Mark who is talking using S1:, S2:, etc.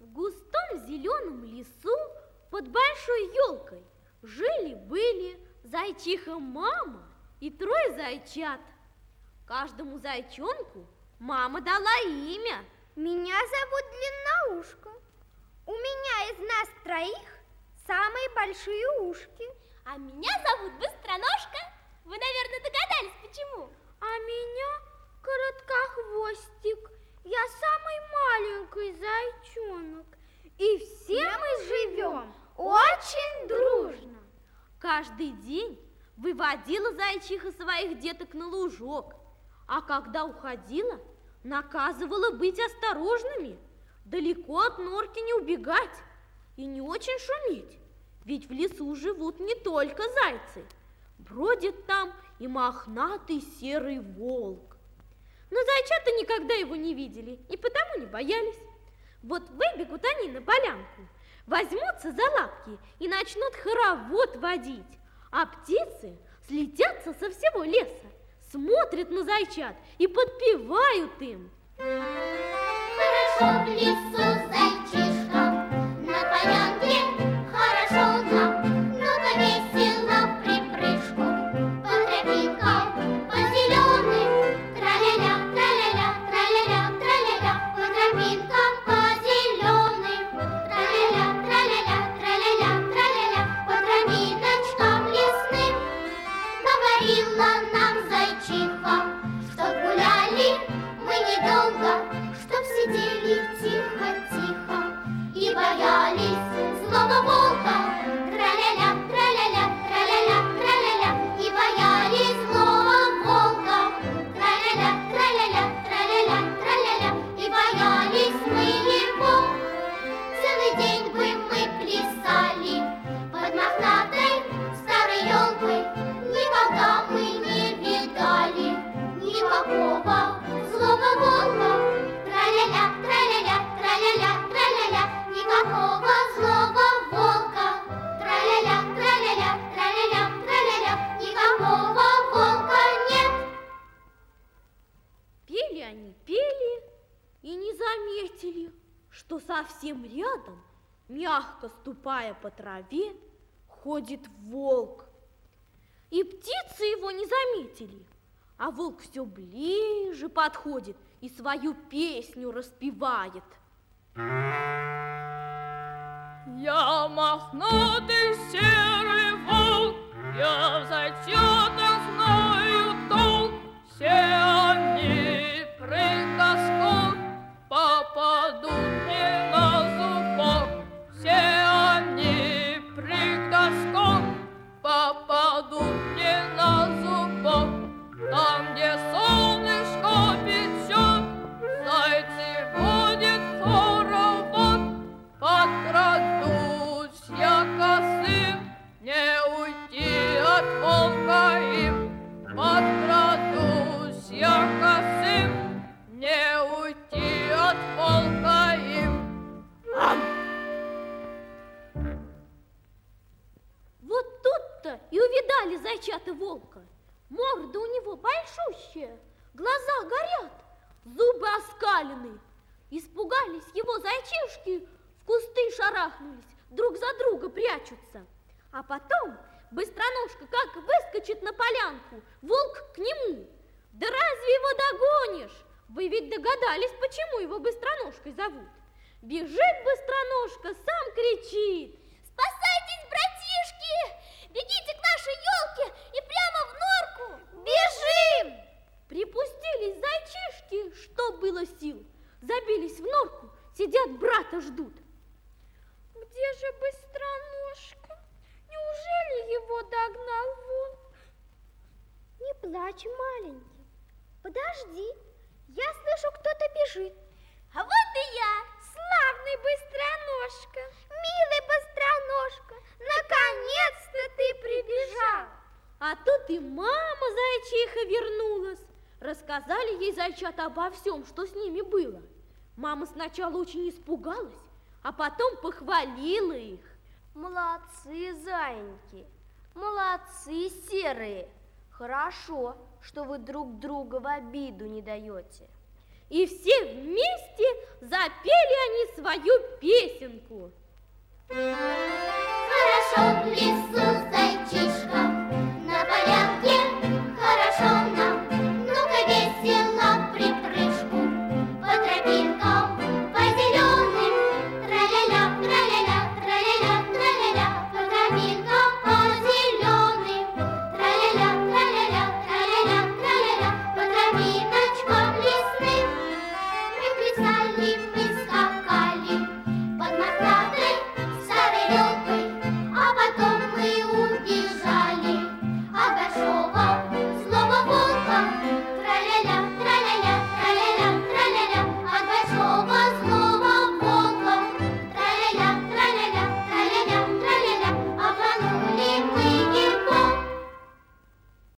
S1: В густом зеленом лесу под большой елкой жили-были зайчиха мама и трое зайчат. Каждому зайчонку мама дала имя.
S2: Меня зовут Длинноушка. У меня из нас троих самые большие ушки.
S3: А меня зовут Быстроножка. Вы, наверное, догадались, почему?
S2: А меня Короткохвостик. Я самый маленький зайчонок. И все мы живем очень дружно.
S1: Каждый день выводила зайчиха своих деток на лужок, а когда уходила, наказывала быть осторожными, далеко от норки не убегать и не очень шуметь, ведь в лесу живут не только зайцы, бродит там и мохнатый серый волк. Но зайчата никогда его не видели и потому не боялись. Вот выбегут они на полянку, возьмутся за лапки и начнут хоровод водить, а птицы слетятся со всего леса, смотрят на зайчат и подпевают им.
S3: Хорошо в лесу, зайчишка, на полянке хорошо нам, много весело припрыжку, по тропинкам, по зеленым, траля-ля, траля-ля, траля-ля, траля-ля, по тропинкам, по зеленым, траля-ля, траля-ля, траля-ля, траля-ля, по тропиночкам лесным. Говорила нам зайчиха, что гуляли мы недолго, чтоб сидели тихо-тихо и боялись злого волка. Траля-ля, траля-ля, траля-ля, траля-ля, и боялись злого волка. Траля-ля, траля-ля, траля-ля, траля-ля, и боялись мы его. Целый день бы мы плясали под мохнатой старой елкой, никогда мы не видали никакого злого волка. Траля-ля, траля-ля, траля-ля, траля-ля, никакого злого волка. Траля-ля, траля-ля, траля-ля, траля-ля, никакого волка нет.
S1: Пели они, пели и не заметили, что совсем рядом, мягко ступая по траве, ходит волк. И птицы его не заметили, а волк все ближе подходит и свою песню распевает.
S4: Я мохнатый серый волк, я в зайчатах знаю толк. Все они прыг-скок попадут мне на зубок. Все они прыг-скок попадут мне на зубок. Там, где солнышко печет, зайцы водят хоровод. Подкрадусь я косым, не уйти от волка им. Подкрадусь я косым, не уйти от волка им.
S1: Вот тут-то и увидали зайчата волка. Морда у него большущая, глаза горят, зубы оскалены. Испугались его зайчишки, в кусты шарахнулись, друг за друга прячутся. А потом Быстроножка как выскочит на полянку, волк к нему. Да разве его догонишь? Вы ведь догадались, почему его Быстроножкой зовут. Бежит Быстроножка, сам кричит:
S3: Спасайтесь, братишки! Бегите к нашей елке и прямо в норку!
S2: Бежим!
S1: Припустились зайчишки, что было сил. Забились в норку, сидят, брата ждут.
S2: Где же Быстроножка? Неужели его догнал волк? Не плачь, маленький. Подожди, я слышу, кто-то бежит.
S3: А вот и я!
S2: Славный Быстроножка, милый Быстроножка, наконец-то ты прибежал.
S1: А тут и мама зайчиха вернулась. Рассказали ей зайчата обо всем, что с ними было. Мама сначала очень испугалась, а потом похвалила их.
S5: Молодцы, зайеньки, молодцы, серые. Хорошо, что вы друг друга в обиду не даете.
S1: и все вместе запели они свою песенку.
S3: Хорошо в лесу